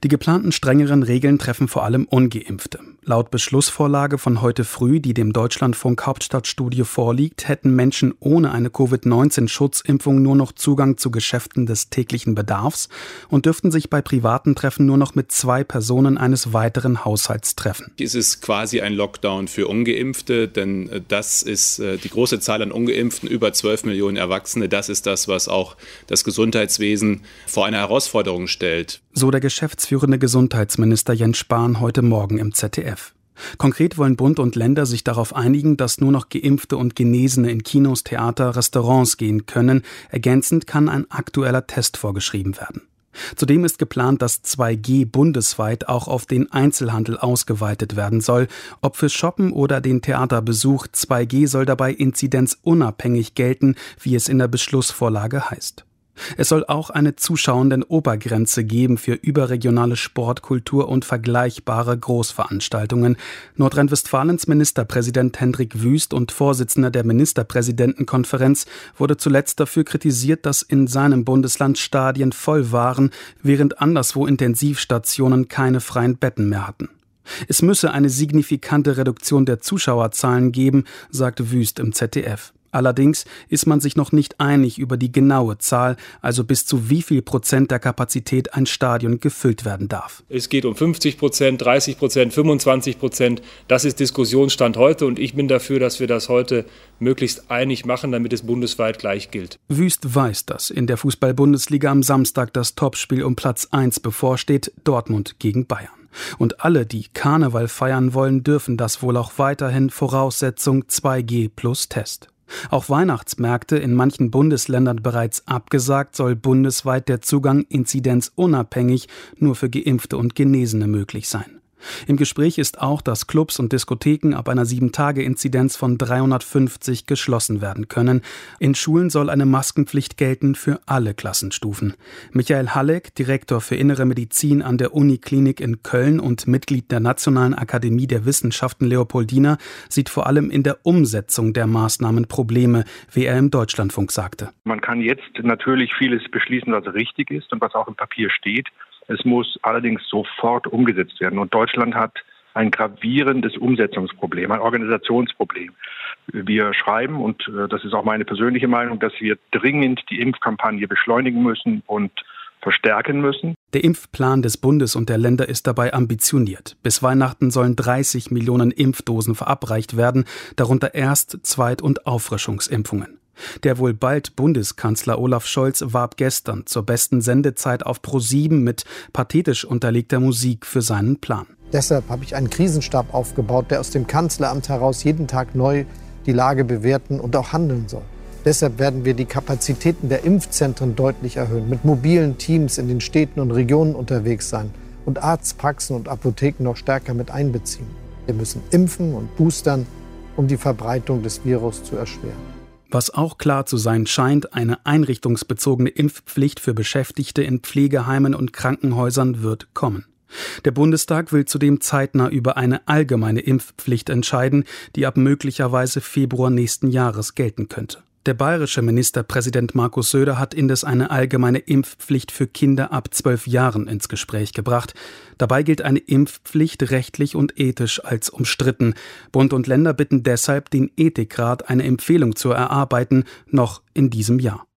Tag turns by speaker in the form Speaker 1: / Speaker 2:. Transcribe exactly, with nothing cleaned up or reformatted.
Speaker 1: Die geplanten strengeren Regeln treffen vor allem Ungeimpfte. Laut Beschlussvorlage von heute früh, die dem Deutschlandfunk Hauptstadtstudio vorliegt, hätten Menschen ohne eine Covid neunzehn Schutzimpfung nur noch Zugang zu Geschäften des täglichen Bedarfs und dürften sich bei privaten Treffen nur noch mit zwei Personen eines weiteren Haushalts treffen.
Speaker 2: Es ist quasi ein Lockdown für Ungeimpfte, denn das ist die große Zahl an Ungeimpften, über zwölf Millionen Erwachsene. Das ist das, was auch das Gesundheitswesen vor eine Herausforderung stellt.
Speaker 1: So der geschäftsführende Gesundheitsminister Jens Spahn heute Morgen im Z D F. Konkret wollen Bund und Länder sich darauf einigen, dass nur noch Geimpfte und Genesene in Kinos, Theater, Restaurants gehen können. Ergänzend kann ein aktueller Test vorgeschrieben werden. Zudem ist geplant, dass zwei G bundesweit auch auf den Einzelhandel ausgeweitet werden soll. Ob für Shoppen oder den Theaterbesuch, zwei G soll dabei inzidenzunabhängig gelten, wie es in der Beschlussvorlage heißt. Es soll auch eine Zuschauenden-Obergrenze geben für überregionale Sport-, Kultur- und vergleichbare Großveranstaltungen. Nordrhein-Westfalens Ministerpräsident Hendrik Wüst und Vorsitzender der Ministerpräsidentenkonferenz wurde zuletzt dafür kritisiert, dass in seinem Bundesland Stadien voll waren, während anderswo Intensivstationen keine freien Betten mehr hatten. Es müsse eine signifikante Reduktion der Zuschauerzahlen geben, sagte Wüst im Z D F. Allerdings ist man sich noch nicht einig über die genaue Zahl, also bis zu wie viel Prozent der Kapazität ein Stadion gefüllt werden darf.
Speaker 3: Es geht um fünfzig Prozent, dreißig Prozent, fünfundzwanzig Prozent. Das ist Diskussionsstand heute und ich bin dafür, dass wir das heute möglichst einig machen, damit es bundesweit gleich gilt.
Speaker 1: Wüst weiß, dass in der Fußball-Bundesliga am Samstag das Topspiel um Platz eins bevorsteht, Dortmund gegen Bayern. Und alle, die Karneval feiern wollen, dürfen das wohl auch weiterhin, Voraussetzung zwei G plus Test. Auch Weihnachtsmärkte in manchen Bundesländern bereits abgesagt, soll bundesweit der Zugang inzidenzunabhängig nur für Geimpfte und Genesene möglich sein. Im Gespräch ist auch, dass Clubs und Diskotheken ab einer sieben Tage Inzidenz von dreihundertfünfzig geschlossen werden können. In Schulen soll eine Maskenpflicht gelten für alle Klassenstufen. Michael Halleck, Direktor für Innere Medizin an der Uniklinik in Köln und Mitglied der Nationalen Akademie der Wissenschaften Leopoldina, sieht vor allem in der Umsetzung der Maßnahmen Probleme, wie er im Deutschlandfunk sagte.
Speaker 4: Man kann jetzt natürlich vieles beschließen, was richtig ist und was auch im Papier steht. Es muss allerdings sofort umgesetzt werden. Und Deutschland hat ein gravierendes Umsetzungsproblem, ein Organisationsproblem. Wir schreiben, und das ist auch meine persönliche Meinung, dass wir dringend die Impfkampagne beschleunigen müssen und verstärken müssen.
Speaker 1: Der Impfplan des Bundes und der Länder ist dabei ambitioniert. Bis Weihnachten sollen dreißig Millionen Impfdosen verabreicht werden, darunter Erst-, Zweit- und Auffrischungsimpfungen. Der wohl bald Bundeskanzler Olaf Scholz warb gestern zur besten Sendezeit auf ProSieben mit pathetisch unterlegter Musik für seinen Plan.
Speaker 5: Deshalb habe ich einen Krisenstab aufgebaut, der aus dem Kanzleramt heraus jeden Tag neu die Lage bewerten und auch handeln soll. Deshalb werden wir die Kapazitäten der Impfzentren deutlich erhöhen, mit mobilen Teams in den Städten und Regionen unterwegs sein und Arztpraxen und Apotheken noch stärker mit einbeziehen. Wir müssen impfen und boostern, um die Verbreitung des Virus zu erschweren.
Speaker 1: Was auch klar zu sein scheint, eine einrichtungsbezogene Impfpflicht für Beschäftigte in Pflegeheimen und Krankenhäusern wird kommen. Der Bundestag will zudem zeitnah über eine allgemeine Impfpflicht entscheiden, die ab möglicherweise Februar nächsten Jahres gelten könnte. Der bayerische Ministerpräsident Markus Söder hat indes eine allgemeine Impfpflicht für Kinder ab zwölf Jahren ins Gespräch gebracht. Dabei gilt eine Impfpflicht rechtlich und ethisch als umstritten. Bund und Länder bitten deshalb den Ethikrat, eine Empfehlung zu erarbeiten, noch in diesem Jahr.